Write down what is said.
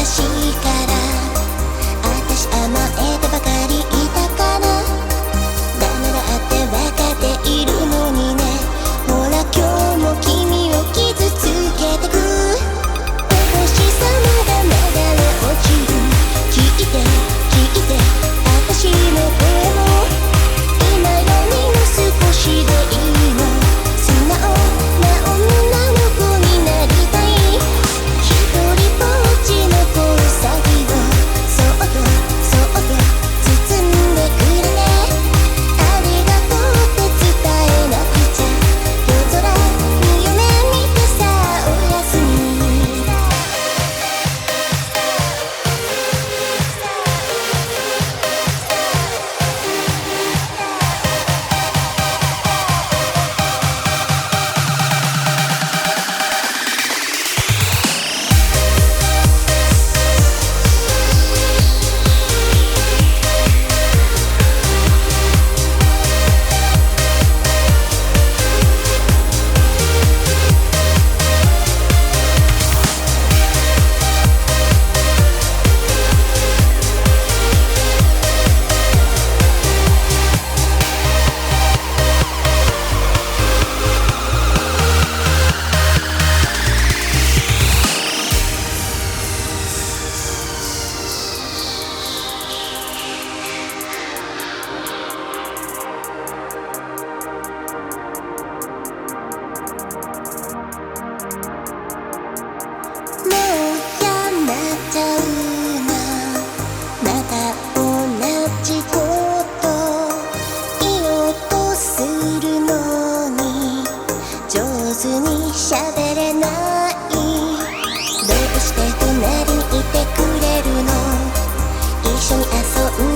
昔から私甘えてばかりいたかな。ダメだって分かっているのにね。ほら今日も君を傷つけてく。お星様が流れ落ちる。聞いて聞いて私の声も。今よりも少しでいいの。素直な女の子になりたい。一人ぼっちのこの先をそっとそっと包んでくれね。ありがとうって伝えなくちゃ。夜空に夢見てさあおやすみ。喋れない。どうして隣にいてくれるの。一緒に遊ん